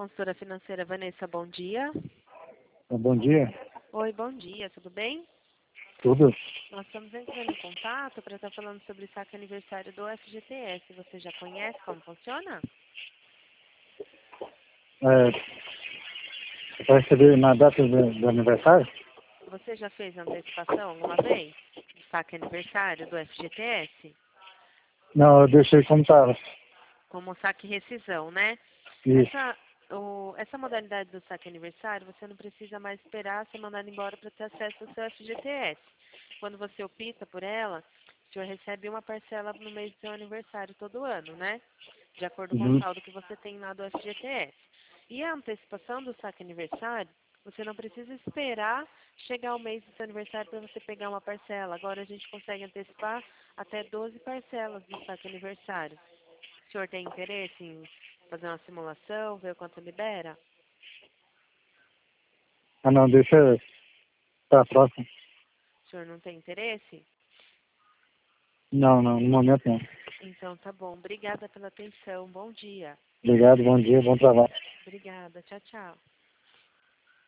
consultora financeira Vanessa, bom dia. Bom dia. Oi, bom dia, tudo bem? Tudo? Nós estamos entrando em contato para estar falando sobre o saque aniversário do FGTS. Você já conhece como funciona? Para receber na data do aniversário? Você já fez antecipação alguma vez? Do saque aniversário do FGTS? Não, eu deixei como estava. Como saque rescisão, né? Isso. Essa modalidade do saque aniversário, você não precisa mais esperar ser mandado embora para ter acesso ao seu FGTS. Quando você opta por ela, o senhor recebe uma parcela no mês do seu aniversário todo ano, né? De acordo com o saldo que você tem lá do FGTS. E a antecipação do saque aniversário, você não precisa esperar chegar o mês do seu aniversário para você pegar uma parcela. Agora a gente consegue antecipar até 12 parcelas do saque aniversário. O senhor tem interesse em fazer uma simulação, ver o quanto libera? Ah, não, deixa para a próxima. O senhor não tem interesse? Não, no momento não. Então tá bom. Obrigada pela atenção. Bom dia. Obrigado, bom dia, bom trabalho. Obrigada. Tchau, tchau.